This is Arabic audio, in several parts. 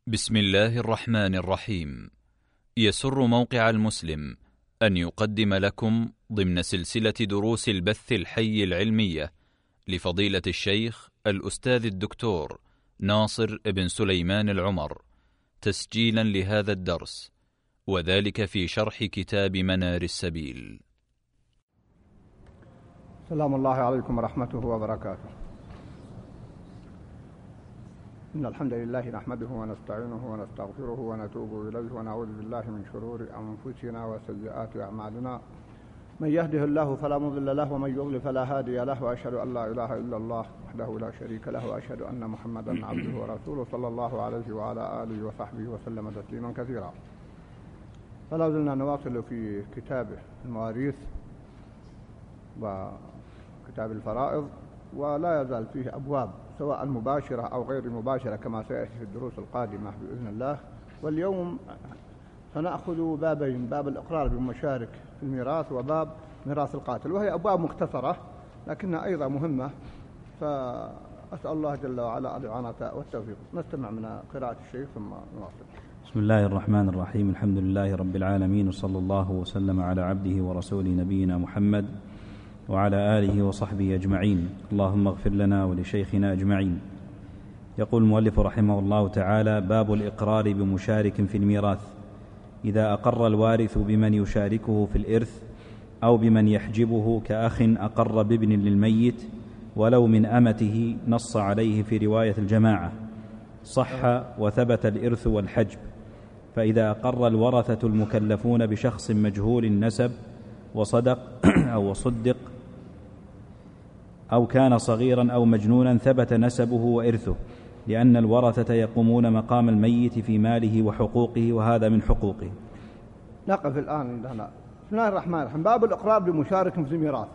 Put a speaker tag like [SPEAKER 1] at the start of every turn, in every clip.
[SPEAKER 1] بسم الله الرحمن الرحيم. يسر موقع المسلم أن يقدم لكم ضمن سلسلة دروس البث الحي العلمية لفضيلة الشيخ الأستاذ الدكتور ناصر بن سليمان العمر تسجيلا لهذا الدرس، وذلك في شرح كتاب منار السبيل.
[SPEAKER 2] سلام الله عليكم ورحمته وبركاته. إن الحمد لله نحمده ونستعينه ونستغفره ونتوب إليه ونعوذ بالله من شرور أنفسنا وسيئات أعمالنا. من يهده الله فلا مضل له ومن يضلل فلا هادي له، وأشهد أن لا إله إلا الله وحده لا شريك له، وأشهد أن محمدا عبده ورسوله صلى الله عليه وعلى آله وصحبه وسلم تسليما كثيرا. فلا زلنا نواصل في كتاب المواريث وكتاب الفرائض، ولا يزال فيه أبواب سواء مباشرة أو غير مباشرة كما سيأتي في الدروس القادمة بإذن الله. واليوم سنأخذ بابين: باب الإقرار بالمشارك في الميراث وباب ميراث القاتل، وهي أبواب مختصرة لكنها أيضا مهمة، فأسأل الله جل وعلا الإعانة والتوفيق. نستمع من قراءة الشيخ ثم نواصل.
[SPEAKER 3] بسم الله الرحمن الرحيم. الحمد لله رب العالمين، وصلى الله وسلم على عبده ورسوله نبينا محمد وعلى آله وصحبه أجمعين. اللهم اغفر لنا ولشيخنا أجمعين. يقول المؤلف رحمه الله تعالى: باب الإقرار بمشارك في الميراث. إذا أقر الوارث بمن يشاركه في الإرث أو بمن يحجبه كأخ أقر بابن للميت ولو من أمته، نص عليه في رواية الجماعة، صح وثبت الإرث والحجب. فإذا أقر الورثة المكلفون بشخص مجهول النسب وصدق أو صدق أو كان صغيرا أو مجنونا، ثبت نسبه وإرثه، لأن الورثة يقومون مقام الميت في ماله وحقوقه، وهذا من حقوقه.
[SPEAKER 2] نقف الآن هنا. بسم الله الرحمن الرحيم. باب الإقرار بمشارك في الميراث.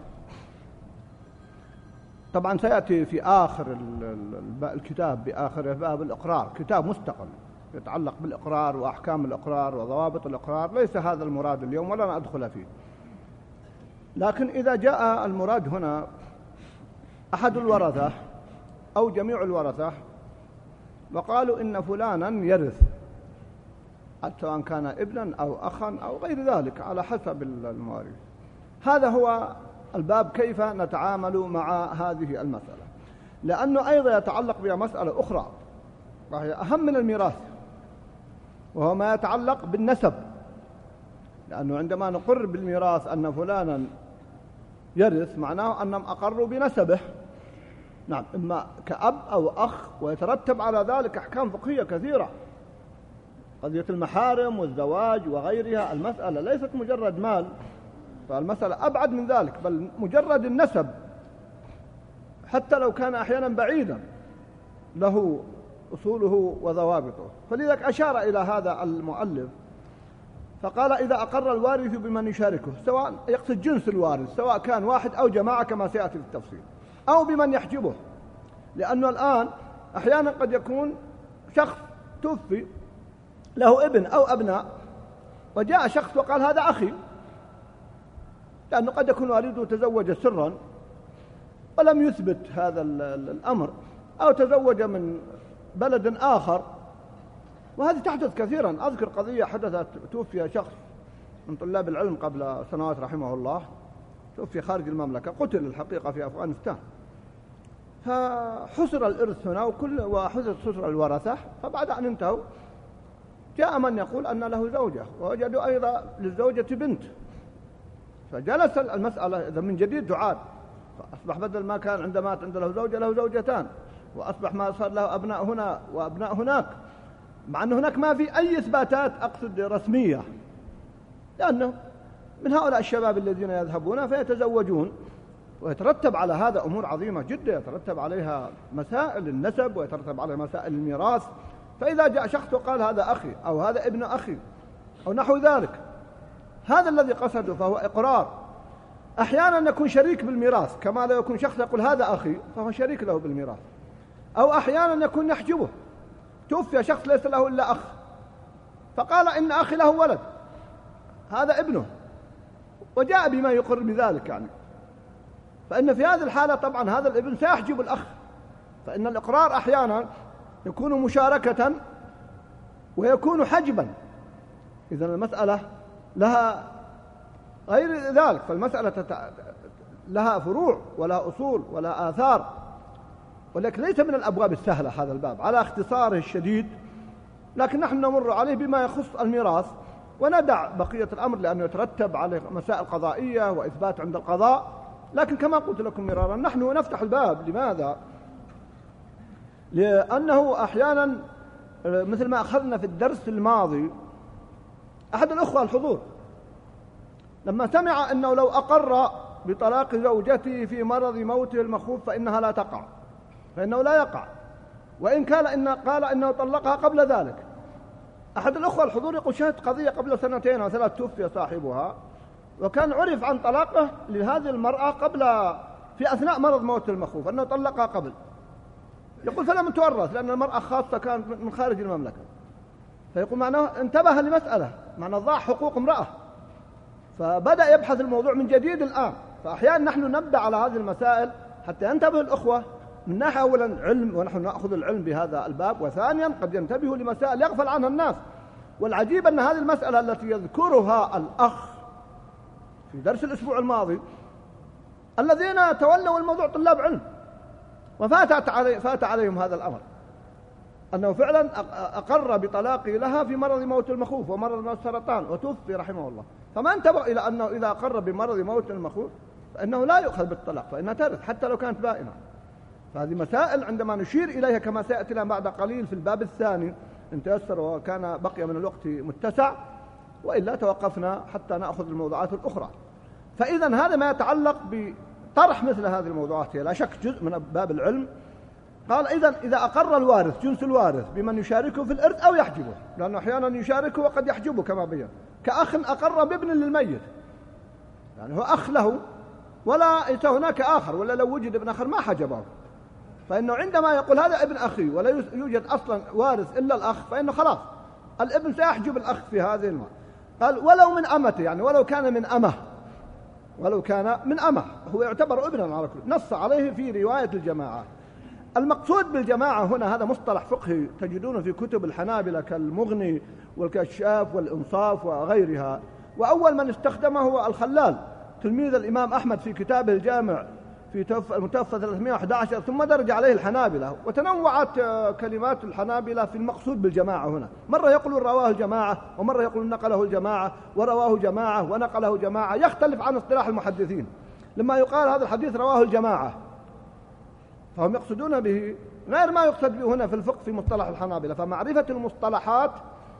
[SPEAKER 2] طبعا سيأتي في آخر الكتاب بآخر باب الإقرار، كتاب مستقل يتعلق بالإقرار وأحكام الإقرار وضوابط الإقرار. ليس هذا المراد اليوم ولا ندخل فيه، لكن إذا جاء المراد هنا أحد الورثة أو جميع الورثة وقالوا إن فلانا يرث، سواء كان ابنا أو أخا أو غير ذلك على حسب المواريث، هذا هو الباب كيف نتعامل مع هذه المسألة، لأنه أيضا يتعلق بها مسألة أخرى وهي أهم من الميراث، وهو ما يتعلق بالنسب. لأنه عندما نقر بالميراث أن فلانا يرث معناه أنهم أقروا بنسبه، نعم، إما كأب أو أخ، ويترتب على ذلك أحكام فقهية كثيرة، قضية المحارم والزواج وغيرها. المسألة ليست مجرد مال، فالمسألة أبعد من ذلك، بل مجرد النسب حتى لو كان أحيانا بعيدا له أصوله وضوابطه. فلذلك أشار إلى هذا المؤلف فقال: إذا أقر الوارث بمن يشاركه، سواء يقصد جنس الوارث، سواء كان واحد أو جماعة كما سيأتي في التفصيل، أو بمن يحجبه، لأنه الآن أحيانا قد يكون شخص توفي له ابن أو أبناء، وجاء شخص وقال هذا أخي، لأنه قد يكون والده تزوج سرا ولم يثبت هذا الأمر، أو تزوج من بلد آخر، وهذه تحدث كثيرا. أذكر قضية حدثت، توفي شخص من طلاب العلم قبل سنوات رحمه الله، توفي خارج المملكة، قتل الحقيقة في أفغانستان، فحصر الإرث هنا وحصر الورثة. فبعد أن انتهوا جاء من يقول أن له زوجة، ووجدوا أيضا للزوجة بنت، فجلس المسألة إذا من جديد تعاد، فأصبح بدل ما كان عندما مات عنده له زوجة له زوجتان، وأصبح ما صار له أبناء هنا وأبناء هناك، مع أن هناك ما في أي إثباتات أقصد رسمية، لأنه من هؤلاء الشباب الذين يذهبون فيتزوجون، ويترتب على هذا أمور عظيمة جدا، يترتب عليها مسائل النسب ويترتب عليها مسائل الميراث. فإذا جاء شخص وقال هذا أخي أو هذا ابن أخي أو نحو ذلك، هذا الذي قصده، فهو إقرار. أحيانا يكون شريك بالميراث، كما لو يكون شخص يقول هذا أخي فهو شريك له بالميراث، أو أحيانا يكون يحجبه، توفي شخص ليس له إلا أخ فقال إن أخي له ولد، هذا ابنه، وجاء بما يقر بذلك، يعني فإن في هذه الحالة طبعا هذا الابن سيحجب الأخ، فإن الإقرار أحيانا يكون مشاركة ويكون حجبا. إذن المسألة لها غير ذلك، فالمسألة لها فروع ولا أصول ولا آثار، ولكن ليس من الأبواب السهلة هذا الباب على اختصاره الشديد، لكن نحن نمر عليه بما يخص الميراث وندع بقية الأمر لأنه يترتب عليه مسائل قضائية وإثبات عند القضاء. لكن كما قلت لكم مرارا نحن نفتح الباب. لماذا؟ لأنه أحيانا مثل ما أخذنا في الدرس الماضي أحد الأخوة الحضور لما سمع أنه لو أقر بطلاق زوجته في مرض موته المخوف فإنها لا تقع، فإنه لا يقع، وإن قال إنه طلقها قبل ذلك. أحد الأخوة الحضور يقول شهدت قضية قبل 2 أو 3 توفي صاحبها، وكان عرف عن طلاقه لهذه المرأة في أثناء مرض موت المخوف أنه طلقها قبل. يقول فلم تورث لأن المرأة خاصة كانت من خارج المملكة. فيقول معناه انتبه لمسألة، معناه ضاع حقوق امرأة، فبدأ يبحث الموضوع من جديد الآن. فأحيانا نحن نبدأ على هذه المسائل حتى ينتبه الأخوة من ناحية أولا علم، ونحن نأخذ العلم بهذا الباب، وثانيا قد ينتبهوا لمسائل يغفل عنها الناس. والعجيب أن هذه المسألة التي يذكرها الأخ في درس الأسبوع الماضي الذين تولوا الموضوع طلاب علم، وفات عليهم هذا الأمر، أنه فعلا أقر بطلاقه لها في مرض موت المخوف ومرض موت السرطان وتوفي رحمه الله. فما انتبه إلى أنه إذا أقر بمرض موت المخوف فإنه لا يؤخذ بالطلاق، فإنها ترث حتى لو كانت بائنة. فهذه مسائل عندما نشير إليها كما سيأتي لنا بعد قليل في الباب الثاني إن تيسر وكان بقي من الوقت متسع، وإلا توقفنا حتى نأخذ الموضوعات الأخرى. فإذا هذا ما يتعلق بطرح مثل هذه الموضوعات، هي لا شك جزء من باب العلم. قال إذا أقر الوارث جنس الوارث بمن يشاركه في الإرث أو يحجبه، لأنه أحيانا يشاركه وقد يحجبه كما بين، كأخ أقر بابن للميت، يعني هو أخ له ولا ليس هناك آخر، ولا لو وجد ابن آخر ما حجبه، فإنه عندما يقول هذا ابن أخي ولا يوجد أصلا وارث إلا الأخ فإنه خلاص الابن سيحجب الأخ في هذه المرة. قال ولو من أمته، يعني ولو كان من أمه هو يعتبر ابنا على كل، نص عليه في رواية الجماعة. المقصود بالجماعة هنا هذا مصطلح فقهي تجدونه في كتب الحنابلة كالمغني والكشاف والإنصاف وغيرها، وأول من استخدمه هو الخلال تلميذ الإمام أحمد في كتابه الجامع في المتوفى 311، ثم درج عليه الحنابلة. وتنوعت كلمات الحنابلة في المقصود بالجماعة هنا، مرة يقول رواه الجماعة، ومرة يقول نقله الجماعة، ورواه جماعة ونقله جماعة، يختلف عن اصطلاح المحدثين. لما يقال هذا الحديث رواه الجماعة فهم يقصدون به غير ما يقصد به هنا في الفقه في مصطلح الحنابلة. فمعرفة المصطلحات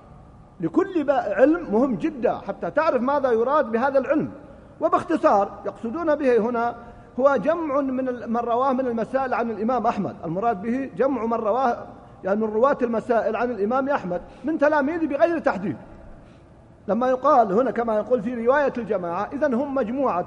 [SPEAKER 2] لكل علم مهم جدا حتى تعرف ماذا يراد بهذا العلم. وباختصار يقصدون به هنا هو جمع من رواه من المسائل عن الإمام أحمد، المراد به جمع من رواه يعني من رواة المسائل عن الإمام أحمد من تلاميذه بغير تحديد. لما يقال هنا كما يقول في رواية الجماعة إذن هم مجموعة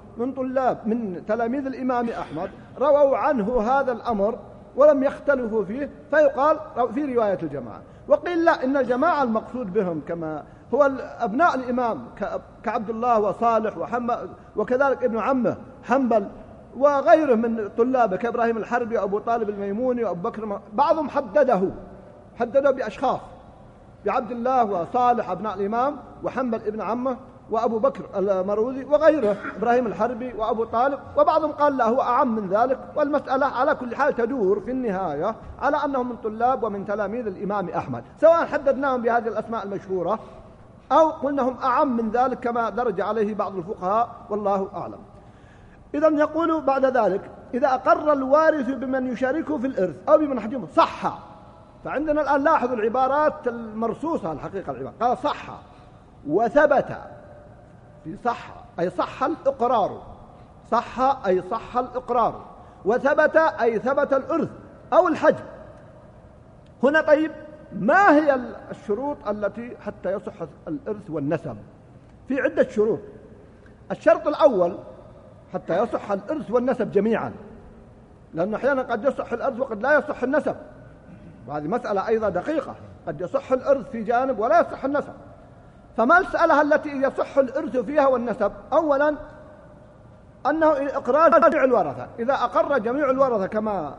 [SPEAKER 2] من تلاميذ الإمام أحمد رووا عنه هذا الأمر ولم يختلفوا فيه، فيقال في رواية الجماعة. وقيل لا، إن الجماعة المقصود بهم كما هو أبناء الإمام كعبد الله وصالح وحنبل، وكذلك ابن عمه حنبل وغيره من طلابه كإبراهيم الحربي وأبو طالب الميموني وأبو بكر. بعضهم حدده بأشخاص، بعبد الله وصالح أبناء الإمام، وحنبل ابن عمه، وأبو بكر المروزي وغيره إبراهيم الحربي وأبو طالب. وبعضهم قال لا، هو أعم من ذلك. والمسألة على كل حال تدور في النهاية على أنهم من طلاب ومن تلاميذ الإمام أحمد، سواء حددناهم بهذه الأسماء المشهورة أو قلناهم أعم من ذلك كما درج عليه بعض الفقهاء، والله أعلم. إذن يقول بعد ذلك إذا أقر الوارث بمن يشاركه في الإرث أو بمن حجبه صح. فعندنا الآن لاحظوا العبارات المرصوصة، الحقيقة العبارة قال صح وثبت، في صح أي صح الإقرار، صح أي صح الإقرار، وثبت أي ثبت الإرث أو الحجب. هنا طيب ما هي الشروط التي حتى يصح الإرث والنسب؟ في عدة شروط. الشرط الأول حتى يصح الإرث والنسب جميعا، لأنه أحيانا قد يصح الإرث وقد لا يصح النسب، وهذه مسألة أيضا دقيقة، قد يصح الإرث في جانب ولا يصح النسب. فما المسألة التي يصح الإرث فيها والنسب؟ أولا أنه إقرار جميع الورثة، إذا أقر جميع الورثة كما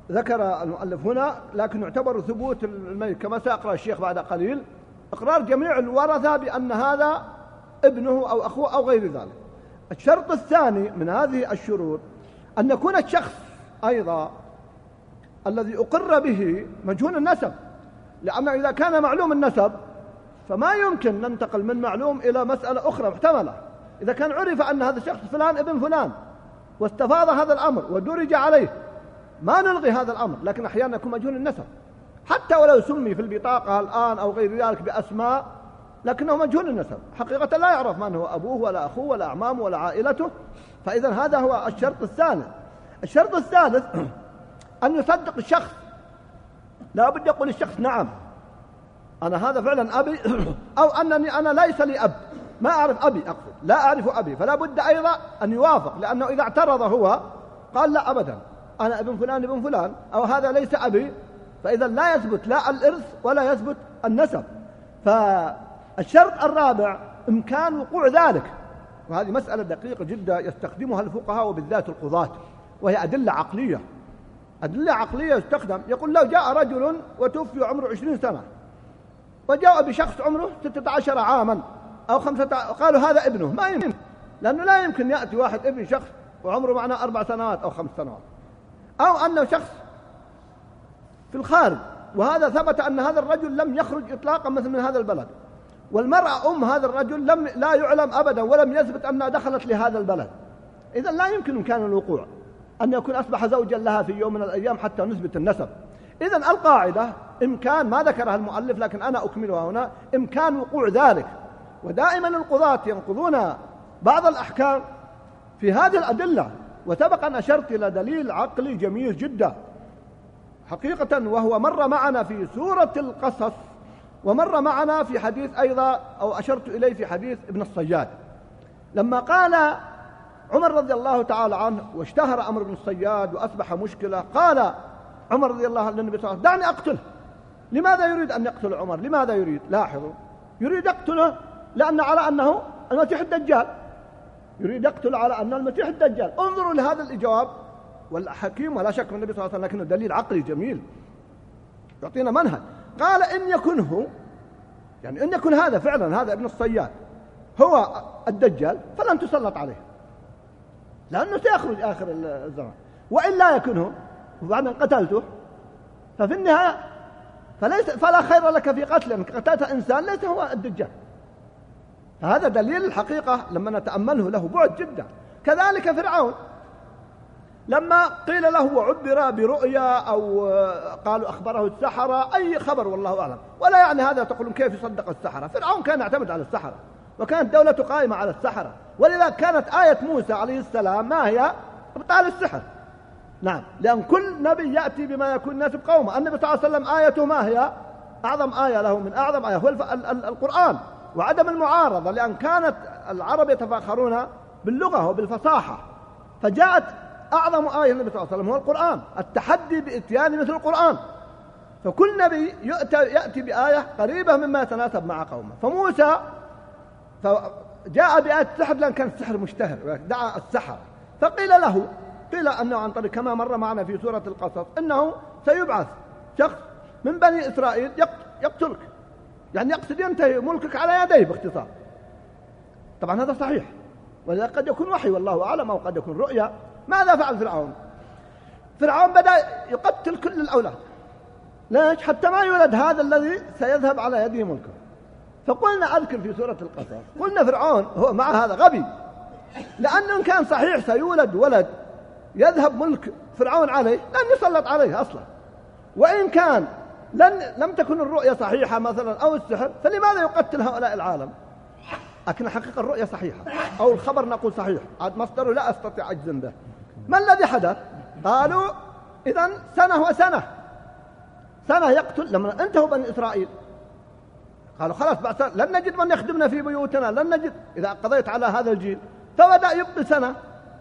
[SPEAKER 2] ذكر المؤلف هنا، لكن يعتبر ثبوت الميت كما سيقرأ الشيخ بعد قليل إقرار جميع الورثة بأن هذا ابنه أو أخوه أو غير ذلك. الشرط الثاني من هذه الشروط أن يكون الشخص أيضا الذي أقر به مجهول النسب، لأن إذا كان معلوم النسب فما يمكن ننتقل من معلوم إلى مسألة أخرى محتملة. إذا كان عرف أن هذا الشخص فلان ابن فلان واستفاض هذا الأمر ودرج عليه ما نلغي هذا الأمر، لكن أحيانا يكون مجهول النسب حتى ولو سمي في البطاقة الآن أو غير ذلك بأسماء، لكنه مجهول النسب حقيقة لا يعرف من هو أبوه ولا أخوه ولا أعمامه ولا عائلته. فإذا هذا هو الشرط الثالث. الشرط الثالث أن يصدق الشخص، لا بد يقول الشخص نعم أنا هذا فعلا أبي، أو أنني أنا ليس لي أب، ما أعرف أبي، أقصد لا أعرف أبي، فلا بد أيضا أن يوافق، لأنه إذا اعترض هو قال لا أبدا أنا ابن فلان ابن فلان أو هذا ليس أبي، فإذا لا يثبت لا الإرث ولا يثبت النسب. فالشرط الرابع إمكان وقوع ذلك، وهذه مسألة دقيقة جدا يستخدمها الفقهاء وبالذات القضاة، وهي أدلة عقلية. أدلة عقلية يستخدم، يقول لو جاء رجل وتوفي عمره 20 سنة وجاء بشخص عمره 16 عاما أو 15، قالوا هذا ابنه، ما يمكن، لأنه لا يمكن يأتي واحد ابن شخص وعمره معنا 4 سنوات أو 5 سنوات، أو أنه شخص في الخارج وهذا ثبت أن هذا الرجل لم يخرج إطلاقا مثل من هذا البلد، والمرأة هذا الرجل لا يعلم أبدا ولم يثبت أنها دخلت لهذا البلد، إذا لا يمكن إمكان الوقوع أن يكون أصبح زوجا لها في يوم من الأيام حتى نثبت النسب. إذا القاعدة إمكان، ما ذكرها المؤلف لكن أنا أكملها هنا، إمكان وقوع ذلك. ودائما القضاة ينقضون بعض الأحكام في هذه الأدلة، وسبق أن أشرت إلى دليل عقلي جميل جدا حقيقة، وهو مر معنا في سورة القصص ومر معنا في حديث أيضا، أو أشرت إليه في حديث ابن الصياد، لما قال عمر رضي الله تعالى عنه واشتهر أمر ابن الصياد وأصبح مشكلة، قال عمر رضي الله عنه للنبي صلى الله عليه وسلم دعني أقتله. لماذا يريد أن يقتل عمر؟ لماذا يريد؟ لاحظوا، يريد يقتله لأن على أنه المسيح الدجال، يريد يقتل على أنه المسيح الدجال. انظروا لهذا الجواب، والحكيم ولا شك من النبي صلى الله عليه وسلم، لكنه دليل عقلي جميل يعطينا منهج. قال إن يكنه، يعني إن يكن هذا فعلا هذا ابن الصياد هو الدجال فلن تسلط عليه، لأنه سيخرج آخر الزمان، وإن لا يكنه وبعد أن قتلته ففي النهاية فلا خير لك في قتله، أنك قتلت إنسان ليس هو الدجال. هذا دليل الحقيقة لما نتأمله له بعد جدا. كذلك فرعون لما قيل له وعبر برؤيا أو قالوا أخبره السحرة، أي خبر والله أعلم، ولا يعني هذا تقولون كيف يصدق السحرة. فرعون كان يعتمد على السحرة وكانت دولته قائمة على السحرة، ولذا كانت آية موسى عليه السلام ما هي؟ إبطال السحر. نعم، لأن كل نبي يأتي بما يكون يناسب قومه. النبي صلى الله عليه وسلم آيته ما هي؟ أعظم آية له من أعظم آية هو القرآن وعدم المعارضة، لأن كانت العرب يتفاخرون باللغة وبالفصاحة، فجاءت أعظم آية النبي صلى الله عليه وسلم هو القرآن، التحدي بإتيان مثل القرآن. فكل نبي يأتي بآية قريبة مما يتناسب مع قومه. فموسى فجاء بآية السحر لأن كان السحر مشتهر، دعا السحر، فقيل له، قيل أنه عن طريق كما مر معنا في سورة القصص أنه سيبعث شخص من بني إسرائيل يقتلك، يعني يقصد ينتهي ملكك على يديه باختصار. طبعا هذا صحيح، ولذا قد يكون وحي والله أعلم أو قد يكون رؤيا. ماذا فعل فرعون؟ فرعون بدأ يقتل كل الأولاد. ليش؟ حتى ما يولد هذا الذي سيذهب على يده ملكه. فقلنا أذكر في سورة القصص، قلنا فرعون هو مع هذا غبي، لأنه إن كان صحيح سيولد ولد يذهب ملك فرعون عليه لن يسلط عليه أصلا، وإن كان لم تكن الرؤية صحيحة مثلا أو السحر، فلماذا يقتل هؤلاء العالم؟ لكن حقيقة الرؤية صحيحة أو الخبر نقول صحيح، عاد مصدره لا أستطيع أجزم به. ما الذي حدث؟ قالوا إذن سنة وسنة، سنة يقتل. لما انتهوا بني إسرائيل قالوا خلاص بعد لن نجد من يخدمنا في بيوتنا، لن نجد إذا قضيت على هذا الجيل، فبدأ يبقي سنة.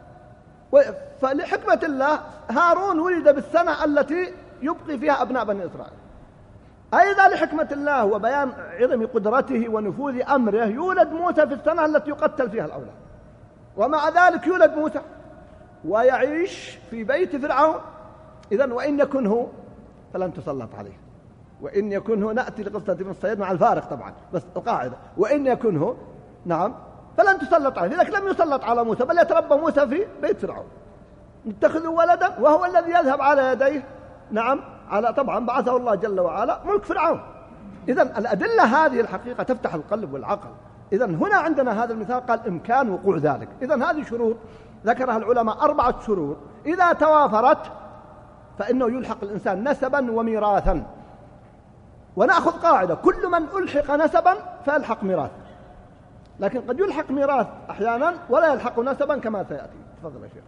[SPEAKER 2] فلحكمة الله هارون ولد بالسنة التي يبقي فيها أبناء بني إسرائيل. أيضا لحكمة الله وبيان عظم قدرته ونفوذ أمره يولد موسى في السنة التي يقتل فيها الأولاد، ومع ذلك يولد موسى ويعيش في بيت فرعون إذن وإن يكن هو فلن تسلط عليه، وإن يكن هو، نأتي لقصة ابن الصياد مع الفارق طبعا، بس القاعدة وإن يكن هو نعم فلن تسلط عليه، لذلك لم يسلط على موسى، بل يتربى موسى في بيت فرعون، اتخذوا ولدا وهو الذي يذهب على يديه نعم على، طبعا بعثه الله جل وعلا ملك فرعون. إذن الأدلة هذه الحقيقة تفتح القلب والعقل. إذن هنا عندنا هذا المثال قال إمكان وقوع ذلك. إذن هذه شروط ذكرها العلماء 4 شروط إذا توافرت فإنه يلحق الإنسان نسبا وميراثا. ونأخذ قاعدة: كل من ألحق نسبا فيلحق ميراث، لكن قد يلحق ميراث أحيانا ولا يلحق نسبا كما سيأتي. تفضل يا شيخ.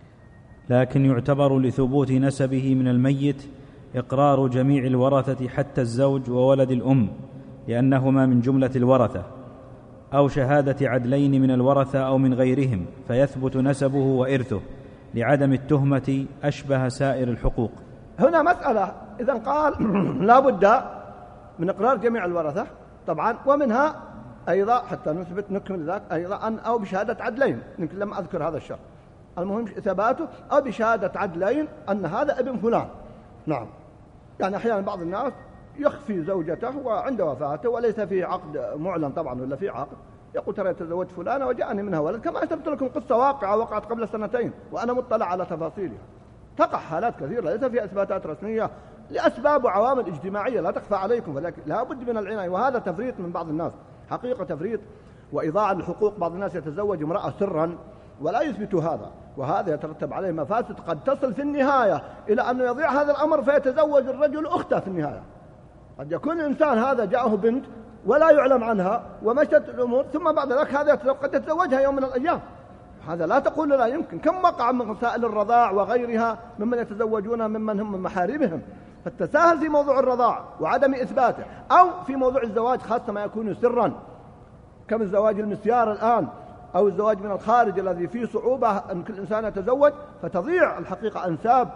[SPEAKER 3] لكن يعتبر لثبوت نسبه من الميت إقرار جميع الورثة حتى الزوج وولد الأم، لأنهما من جملة الورثة، أو شهادة عدلين من الورثة أو من غيرهم، فيثبت نسبه وإرثه لعدم التهمة أشبه سائر الحقوق.
[SPEAKER 2] هنا مسألة، إذن قال لا بد من إقرار جميع الورثة طبعا، ومنها أيضا حتى نثبت نكمل ذلك أيضا أن أو بشهادة عدلين، يمكن لم أذكر هذا الشرط، المهم إثباته، أو بشهادة عدلين أن هذا ابن فلان. نعم، يعني أحيانا بعض الناس يخفي زوجته وعند وفاته وليس فيه عقد معلن طبعا ولا فيه عقد، يقول ترى تزوجت فلانة وجاءني منها ولد، كما أثبت لكم قصة واقعة وقعت قبل 2 وأنا مطلع على تفاصيلها. تقع حالات كثيرة ليس فيها إثباتات رسمية لأسباب وعوامل اجتماعية لا تخفى عليكم، ولكن لا بد من العناية، وهذا تفريط من بعض الناس، حقيقة تفريط وإضاعة الحقوق. بعض الناس يتزوج امرأة سرا ولا يثبت هذا، وهذا يترتب عليه مفاسد قد تصل في النهاية إلى أنه يضيع هذا الأمر فيتزوج الرجل أخته في النهاية. قد يكون الإنسان هذا جاءه بنت ولا يعلم عنها ومشت الأمور، ثم بعد ذلك هذا قد يتزوجها يوم من الأيام. هذا لا تقول لا يمكن. كم وقع من مسائل الرضاع وغيرها ممن يتزوجون ممن هم من محارمهم، فالتساهل في موضوع الرضاع وعدم إثباته، أو في موضوع الزواج خاصة ما يكون سرا كم الزواج المسيار الآن، أو الزواج من الخارج الذي فيه صعوبة أن كل إنسان يتزوج، فتضيع الحقيقة أنساب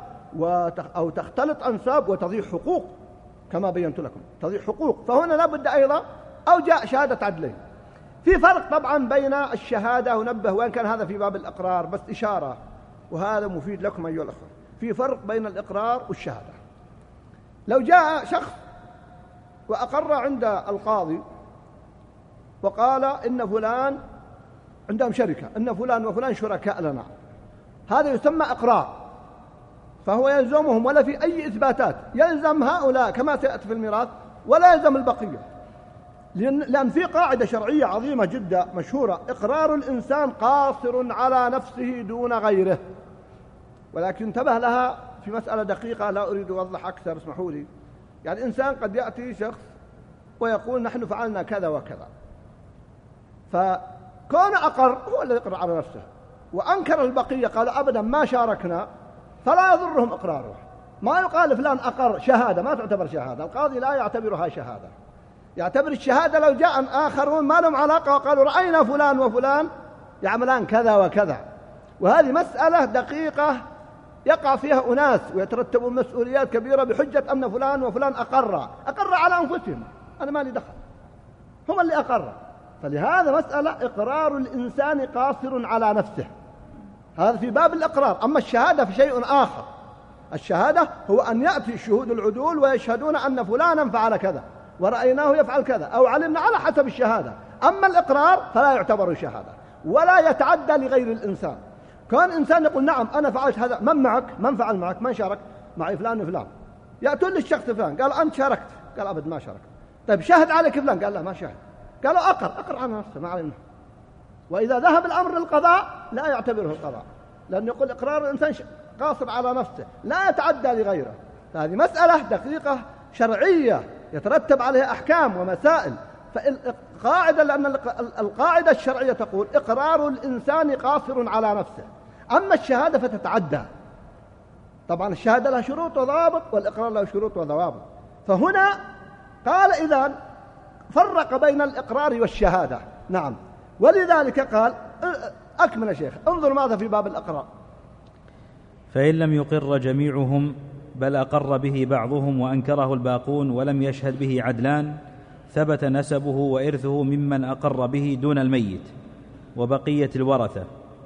[SPEAKER 2] أو تختلط أنساب وتضيع حقوق كما بينت لكم، تضيع حقوق. فهنا لابد أيضا أو جاء شهادة عدلين. في فرق طبعا بين الشهادة، ونبه وإن كان هذا في باب الإقرار بس إشارة، وهذا مفيد لكم أيها الأخوة. في فرق بين الإقرار والشهادة. لو جاء شخص وأقر عند القاضي وقال إن فلان عندهم شركة، إن فلان وفلان شركاء لنا، هذا يسمى إقرار، فهو يلزمهم ولا في أي إثباتات، يلزم هؤلاء كما سيأتي في الميراث ولا يلزم البقية، لأن في قاعدة شرعية عظيمة جدا مشهورة: إقرار الإنسان قاصر على نفسه دون غيره. ولكن انتبه لها في مسألة دقيقة لا أريد أوضح أكثر، اسمحوا لي. يعني إنسان قد يأتي شخص ويقول نحن فعلنا كذا وكذا، فكون أقر هو الذي يقر على نفسه، وأنكر البقية قالوا أبدا ما شاركنا، فلا يضرهم إقراره. ما يقال فلان أقر، شهادة ما تعتبر شهادة، القاضي لا يعتبرها شهادة، يعتبر الشهادة لو جاء آخرون ما لهم علاقة وقالوا رأينا فلان وفلان يعملان كذا وكذا. وهذه مسألة دقيقة يقع فيها أناس ويترتب مسؤوليات كبيرة بحجة أن فلان وفلان أقر على أنفسهم، أنا ما لي دخل، هم اللي أقر. فلهذا مسألة إقرار الإنسان قاصر على نفسه، هذا في باب الإقرار. أما الشهادة في شيء آخر. الشهادة هو أن يأتي الشهود العدول ويشهدون أن فلانا فعل كذا ورأيناه يفعل كذا أو علمنا على حسب الشهادة. أما الإقرار فلا يعتبر شهادة ولا يتعدى لغير الإنسان. كان إنسان يقول نعم أنا فعلت هذا، من معك؟ من فعل معك؟ من شارك معي؟ فلان وفلان. يأتون للشخص فلان قال أنت شاركت؟ قال أبد ما شاركت. طيب شهد عليك فلان؟ قال لا ما شهد. قالوا أقر على نفسه ما علينا. وإذا ذهب الأمر للقضاء لا يعتبره القضاء، لأنه يقول إقرار الإنسان قاصر على نفسه لا يتعدى لغيره. فهذه مسألة دقيقة شرعية يترتب عليها أحكام ومسائل. فالقاعدة، لأن القاعدة الشرعية تقول إقرار الإنسان قاصر على نفسه، أما الشهادة فتتعدى. طبعا الشهادة لها شروط وضوابط والإقرار له شروط وضوابط. فهنا قال إذن فرق بين الإقرار والشهادة. نعم، ولذلك قال أكمل يا شيخ، انظر ماذا في باب الإقرار.
[SPEAKER 3] فإن لم يقر جميعهم بل أقر به بعضهم وأنكره الباقون ولم يشهد به عدلان، ثبت نسبه وإرثه ممن أقر به دون الميت وبقية الورثة،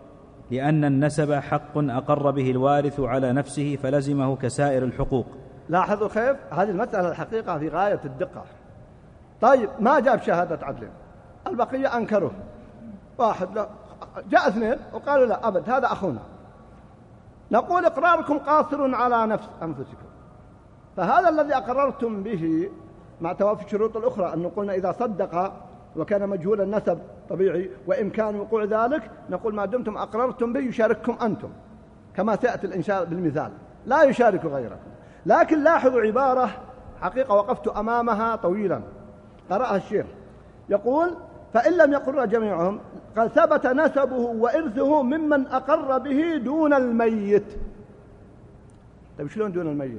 [SPEAKER 3] لأن النسب حق أقر به الوارث على نفسه فلزمه كسائر الحقوق.
[SPEAKER 2] لاحظوا كيف هذه المسألة الحقيقة في غاية الدقة. طيب ما جاب شهادة عدل، البقية أنكره، واحد لا جاء اثنين وقالوا لا أبد هذا أخونا، نقول إقراركم قاصر على نفس أنفسكم، فهذا الذي أقررتم به مع توافي الشروط الأخرى أنه قلنا إذا صدق وكان مجهول النسب طبيعي وإمكان وقوع ذلك، نقول ما دمتم أقررتم به يشارككم أنتم كما سيأتي الإنشاء بالمثال، لا يشارك غيركم. لكن لاحظوا عبارة حقيقة وقفت أمامها طويلا، قرأها الشيخ يقول فإن لم يقر جميعهم قال ثبت نسبه وإرثه ممن أقر به دون الميت. طيب شلون دون الميت؟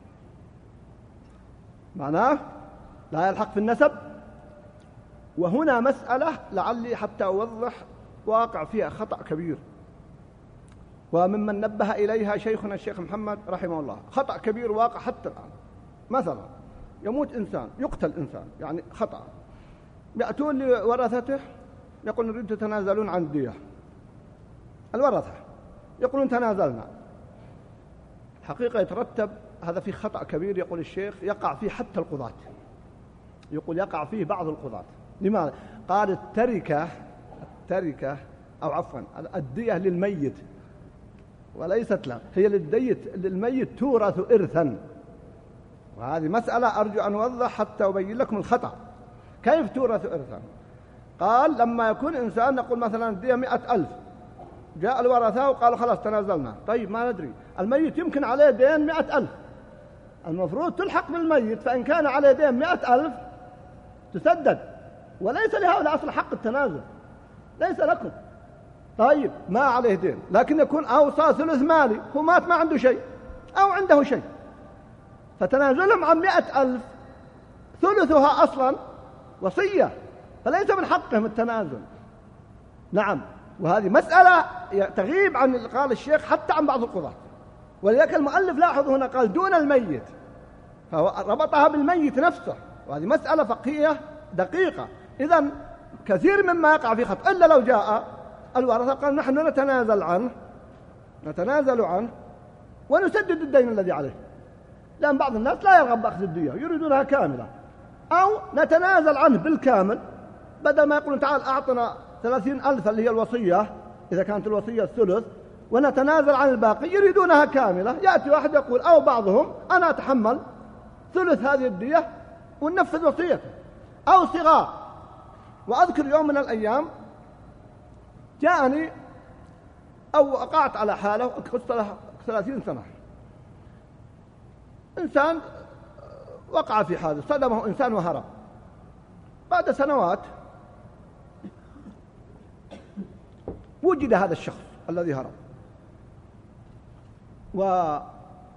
[SPEAKER 2] معناه لا يلحق في النسب. وهنا مسألة لعلي حتى أوضح واقع فيها خطأ كبير، وممن نبه إليها شيخنا الشيخ محمد رحمه الله، خطأ كبير واقع حتى الآن. مثلا يموت إنسان، يقتل إنسان، يعني خطأ، يأتون لورثته يقولون نريد تتنازلون عن الدية، الورثة يقولون تنازلنا. حقيقة يترتب هذا في خطأ كبير، يقول الشيخ يقع فيه حتى القضاة، يقول يقع فيه بعض القضاة. لماذا؟ قال التركة أو عفوا الدية للميت وليست له، هي للميت تورث إرثا، وهذه مسألة أرجو أن أوضح حتى أبين لكم الخطأ. كيف تورث إرثا؟ قال لما يكون إنسان نقول مثلا الدية 100,000، جاء الورثة وقالوا خلاص تنازلنا، طيب ما ندري الميت يمكن عليه دين 100,000، المفروض تلحق بالميت، فإن كان عليه دين 100,000 تسدد، وليس لهؤلاء أصل حق التنازل، ليس لكم. طيب ما عليه دين، لكن يكون أوصى ثلث مالي، هو مات ما عنده شيء أو عنده شيء، فتنازلهم عن 100,000 ثلثها أصلا وصية، فليس من حقهم التنازل. نعم، وهذه مسألة تغيب عن قال الشيخ حتى عن بعض القضاة، ولذلك المؤلف لاحظ هنا قال دون الميت، فهو ربطها بالميت نفسه، وهذه مسألة فقهية دقيقة. إذن كثير مما يقع في خطأ، إلا لو جاء الورثة قال نحن نتنازل عنه ونسدد الدين الذي عليه، لأن بعض الناس لا يرغب بأخذ الدية يريدونها كاملة، أو نتنازل عنه بالكامل، بدل ما يقولون تعال أعطنا 30,000 اللي هي الوصية إذا كانت الوصية الثلث، ونتنازل عن الباقي يريدونها كاملة. يأتي واحد يقول أو بعضهم أنا أتحمل ثلث هذه الدية وننفذ وصيته، أو صغار. وأذكر يوم من الأيام جاءني أو وقعت على حالة قصة له 30 سنة، إنسان وقع في حادث صدمه إنسان وهرب، بعد سنوات وجد هذا الشخص الذي هرب، ولما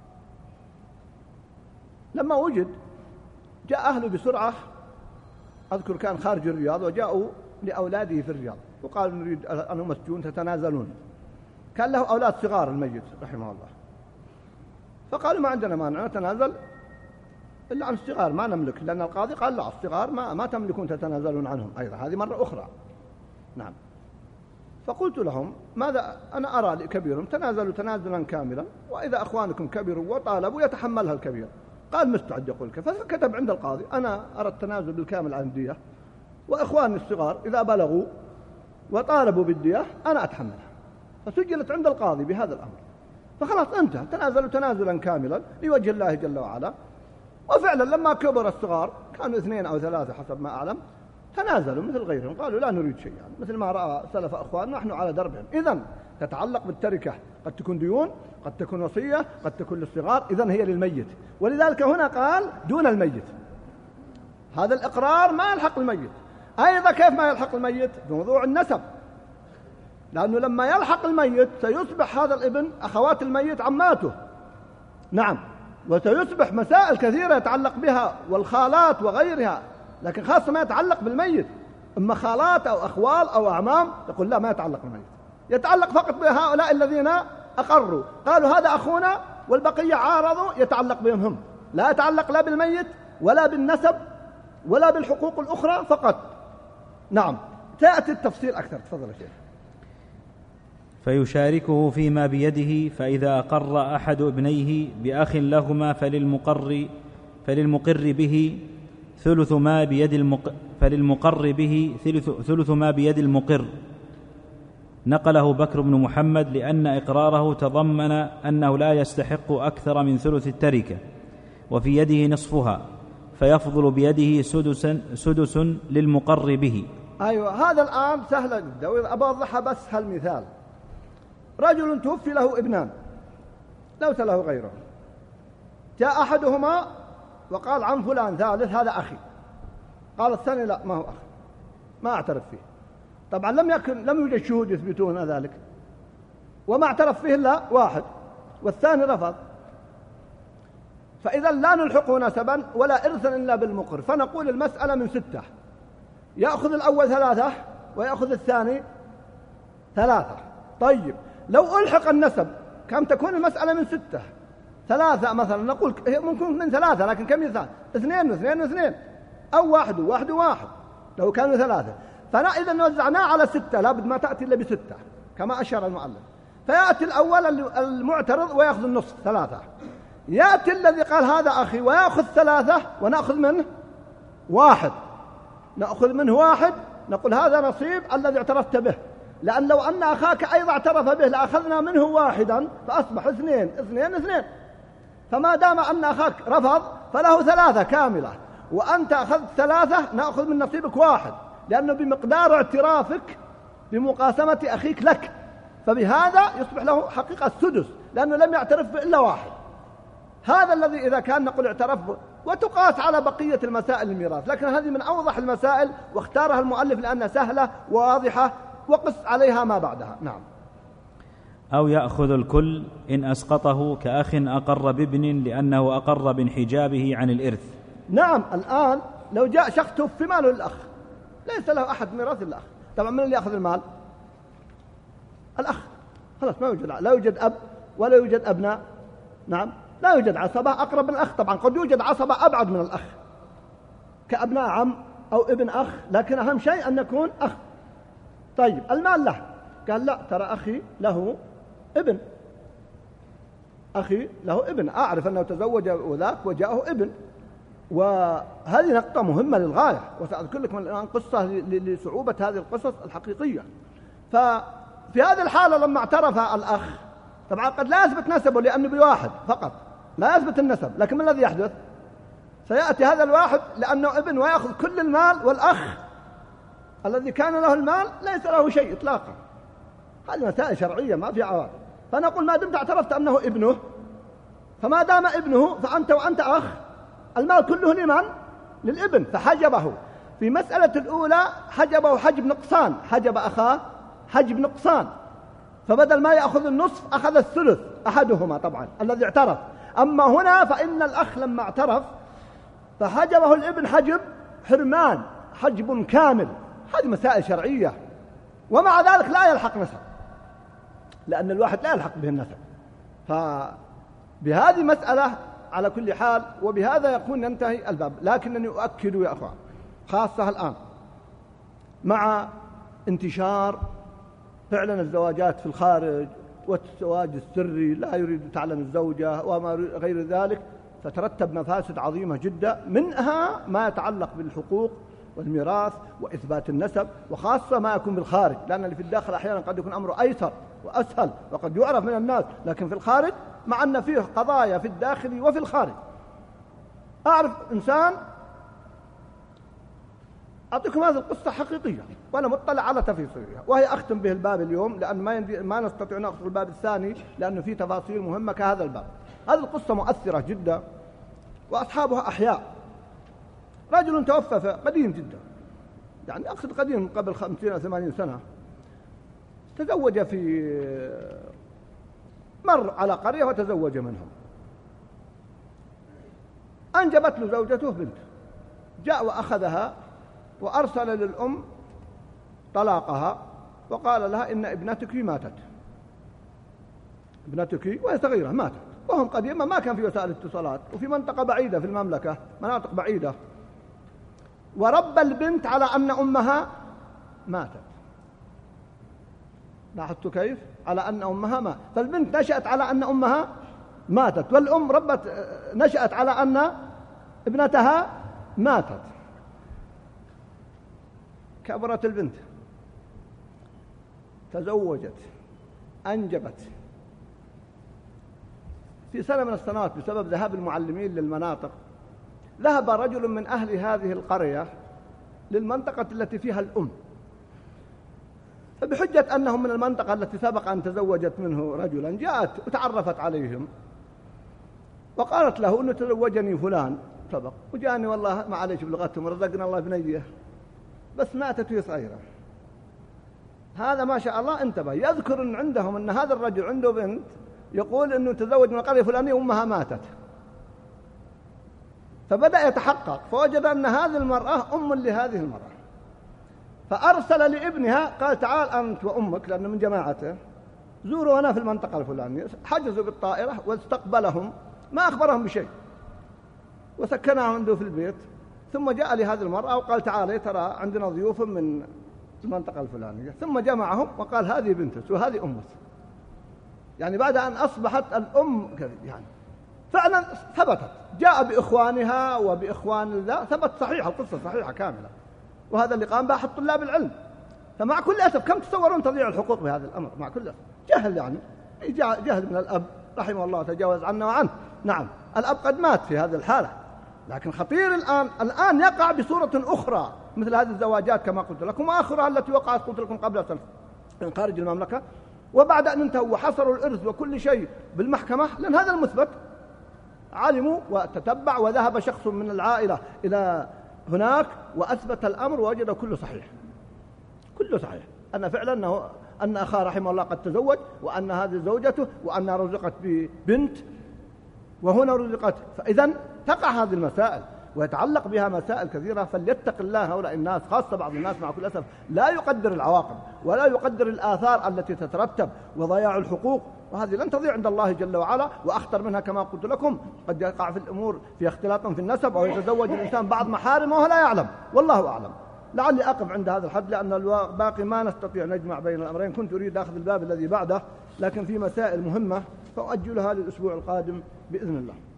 [SPEAKER 2] وجد جاء أهله بسرعة، أذكر كان خارج الرياض، وجاءوا لأولاده في الرياض وقالوا نريد أنه مسجون تتنازلون، كان له أولاد صغار الميت رحمه الله، فقالوا ما عندنا مانع نتنازل إلا عن الصغار ما نملك، لأن القاضي قال لا الصغار ما تملكون تتنازلون عنهم أيضا، هذه مرة أخرى. نعم، فقلت لهم ماذا أنا أرى لكبيرهم تنازلوا تنازلا كاملا، وإذا أخوانكم كبروا وطالبوا يتحملها الكبير. قال مستعد يقول كيف، فكتب عند القاضي أنا أرى التنازل بالكامل عن الدية، وإخواني الصغار إذا بلغوا وطالبوا بالدية أنا أتحملها، فسجلت عند القاضي بهذا الأمر، فخلاص انتهى، تنازلوا تنازلا كاملا لوجه الله جل وعلا. وفعلا لما كبر الصغار كانوا 2 أو 3 حسب ما أعلم، تنازلوا مثل غيرهم، قالوا لا نريد شيئا، مثل ما رأى سلف أخواننا نحن على دربهم. إذن تتعلق بالتركة، قد تكون ديون، قد تكون وصية، قد تكون للصغار، إذن هي للميت، ولذلك هنا قال دون الميت. هذا الإقرار ما يلحق الميت. أيضا كيف ما يلحق الميت؟ بموضوع النسب، لأنه لما يلحق الميت سيصبح هذا الابن أخوات الميت عماته، نعم، وسيصبح مسائل كثيرة يتعلق بها والخالات وغيرها، لكن خاصة ما يتعلق بالميت، أما خالات أو أخوال أو أعمام يقول لا ما يتعلق بالميت، يتعلق فقط بهؤلاء الذين أقروا قالوا هذا أخونا، والبقية عارضوا يتعلق بهم هم، لا يتعلق لا بالميت ولا بالنسب ولا بالحقوق الأخرى فقط. نعم، تأتي التفصيل أكثر. تفضل يا شيخ.
[SPEAKER 3] فيشاركه فيما بيده، فإذا أقر أحد ابنيه بأخ لهما فللمقر به ثلث ما بيد المقر. نقله بكر بن محمد لأن إقراره تضمن أنه لا يستحق أكثر من ثلث التركة، وفي يده نصفها، فيفضل بيده سدس للمقر به.
[SPEAKER 2] أيوة، هذا الآن سهل جدا، وإذا أوضحها بس هالمثال: رجل توفي له ابنان ليس له غيره، جاء أحدهما وقال عن فلان ثالث هذا أخي، قال الثاني لا ما هو أخي، ما أعترف فيه. طبعا لم يوجد شهود يثبتون ذلك، وما اعترف فيه إلا واحد والثاني رفض، فإذا لا نلحقه نسبا ولا إرثا إلا بالمقر. فنقول المسألة من 6، يأخذ الأول 3 ويأخذ الثاني 3. طيب لو ألحق النسب كم تكون المسألة؟ من 6. 3 مثلا، نقول ممكن من 3، لكن كم يثال؟ 2 و2 و2، أو 1 و1 و1 لو كانوا 3. فإذا نوزعناه على 6 لابد ما تأتي إلا ب6 كما أشار المؤلف. فيأتي الأول المعترض ويأخذ النصف 3، يأتي الذي قال هذا أخي ويأخذ 3 ونأخذ منه 1، نأخذ منه 1، نقول هذا نصيب الذي اعترفت به، لأن لو أن أخاك أيضا اعترف به لأخذنا منه 1 فأصبح 2 2 2. فما دام أن أخاك رفض فله 3 كاملة، وأنت أخذت 3 نأخذ من نصيبك 1، لأنه بمقدار اعترافك بمقاسمة أخيك لك، فبهذا يصبح له حقيقة السدس لأنه لم يعترف به إلا 1. هذا الذي إذا كان نقول اعترف به، وتقاس على بقية المسائل الميراث، لكن هذه من أوضح المسائل واختارها المؤلف لأنها سهلة وواضحة، وقس عليها ما بعدها. نعم.
[SPEAKER 3] أو يأخذ الكل إن أسقطه كأخ أقر بابن لأنه أقر بانحجابه عن الإرث.
[SPEAKER 2] نعم. الآن لو جاء شخص توفي ماله للأخ، ليس له أحد ميراث الأخ، طبعا من اللي يأخذ المال؟ الأخ، خلاص ما يوجد، لا يوجد أب ولا يوجد أبناء. نعم، لا يوجد عصبة أقرب من الأخ. طبعا قد يوجد عصبة أبعد من الأخ كأبناء عم أو ابن أخ، لكن أهم شيء أن يكون أخ. طيب المال له، قال لا ترى أخي له ابن، أخي له ابن، أعرف أنه تزوج وذاك وجاءه ابن، وهذه نقطة مهمة للغاية، وسأذكر لكم الآن قصة لصعوبة هذه القصص الحقيقية. ففي هذه الحالة لما اعترف الأخ، طبعا قد لا يثبت نسبه لأنه بواحد فقط لا يثبت النسب، لكن ما الذي يحدث؟ سيأتي هذا الواحد لأنه ابن ويأخذ كل المال، والأخ الذي كان له المال ليس له شيء إطلاقا. هذه مسائل شرعية ما في عوارض. فنقول ما دمت اعترفت أنه ابنه، فما دام ابنه فأنت وأنت أخ، المال كله لمن؟ للابن، فحجبه. في مسألة الأولى حجبه حجب نقصان، حجب أخاه حجب نقصان، فبدل ما يأخذ النصف أخذ الثلث أحدهما طبعا الذي اعترف. أما هنا فإن الأخ لما اعترف فحجبه الابن حجب حرمان، حجب كامل. هذه مسائل شرعية، ومع ذلك لا يلحق نسب، لأن الواحد لا يلحق به النسب. فبهذه مسألة على كل حال، وبهذا يكون ينتهي الباب. لكنني أؤكد يا أخوان، خاصة الآن مع انتشار فعلا الزواجات في الخارج والزواج السري، لا يريد تعلم الزوجة وما غير ذلك، فترتب مفاسد عظيمة جدا، منها ما يتعلق بالحقوق والميراث وإثبات النسب، وخاصة ما يكون بالخارج، لأن اللي في الداخل أحيانا قد يكون أمره أيسر وأسهل وقد يعرف من الناس، لكن في الخارج مع أن فيه قضايا في الداخل وفي الخارج. أعرف إنسان، أعطيكم هذه القصة حقيقية وأنا مطلع على تفاصيلها، وهي أختم به الباب اليوم، لأن ما نستطيع نأخذ الباب الثاني لأنه فيه تفاصيل مهمة كهذا الباب. هذه القصة مؤثرة جدا وأصحابها أحياء. رجل توفى قديم جدا، يعني أقصد قديم قبل 50 أو 80 سنة، تزوج مر على قرية وتزوج منهم، أنجبت له زوجته بنت، جاء وأخذها وأرسل للأم طلاقها، وقال لها إن ابنتك ماتت، ابنتك وهي صغيرة ماتت، وهم قديما ما كان في وسائل اتصالات، وفي منطقة بعيدة في المملكة، مناطق بعيدة، وربى البنت على أن أمها ماتت. لاحظت كيف؟ على أن أمها ماتت، فالبنت نشأت على أن أمها ماتت، والأم نشأت على أن ابنتها ماتت. كبرت البنت، تزوجت، أنجبت. في سنة من السنوات بسبب ذهاب المعلمين للمناطق، ذهب رجل من أهل هذه القرية للمنطقة التي فيها الأم، فبحجة أنهم من المنطقة التي سبق أن تزوجت منه رجلا، جاءت وتعرفت عليهم وقالت له أنه تزوجني فلان سبق، وجاني والله معليش بلغتهم رزقنا الله بنية، بس ماتت وهي صغيرة. هذا ما شاء الله انتبه، يذكر أن عندهم أن هذا الرجل عنده بنت يقول أنه تزوج من القرية الفلانية وأمها ماتت، فبدأ يتحقق فوجد أن هذه المرأة أم لهذه المرأة، فأرسل لابنها قال تعال أنت وأمك، لأنه من جماعته، زوروا هنا في المنطقة الفلانية. حجزوا بالطائرة واستقبلهم، ما أخبرهم بشيء، وسكنهم عنده في البيت. ثم جاء لهذه المرأة وقال تعالي ترى عندنا ضيوف من المنطقة الفلانية، ثم جمعهم وقال هذه بنتك وهذه أمك، يعني بعد أن أصبحت الأم يعني فعلا ثبتت، جاء بإخوانها وبإخوان ذا، ثبت صحيح، القصة صحيحة كاملة، وهذا اللي قام به أحد طلاب العلم. فمع كل أسف كم تصورون تضيع الحقوق بهذا الأمر؟ مع كل أسف جهل، يعني جهل من الأب رحمه الله تجاوز عنا وعنه. نعم الأب قد مات في هذه الحالة، لكن خطير الآن يقع بصورة أخرى مثل هذه الزواجات كما قلت لكم، وآخرها التي وقعت قلت لكم قبل سنة من خارج المملكة، وبعد أن انتهوا وحصروا الإرث وكل شيء بالمحكمة، لأن هذا المثبت علموا وتتبع، وذهب شخص من العائلة إلى هناك وأثبت الأمر ووجد كله صحيح، كله صحيح، أن فعلا أن أخاه رحمه الله قد تزوج، وأن هذه زوجته، وأنها رزقت ببنت وهنا رزقت. فإذا تقع هذه المسائل ويتعلق بها مسائل كثيرة، فليتق الله هؤلاء الناس، خاصة بعض الناس مع كل أسف لا يقدر العواقب ولا يقدر الآثار التي تترتب وضياع الحقوق، وهذه لن تضيع عند الله جل وعلا. وأخطر منها كما قلت لكم قد يقع في الأمور في اختلاط في النسب، أو يتزوج الإنسان بعض محارمه وهو لا يعلم، والله أعلم. لعلي أقف عند هذا الحد لأن الباقي ما نستطيع نجمع بين الأمرين. كنت أريد أخذ الباب الذي بعده، لكن في مسائل مهمة فأؤجلها للأسبوع القادم بإذن الله.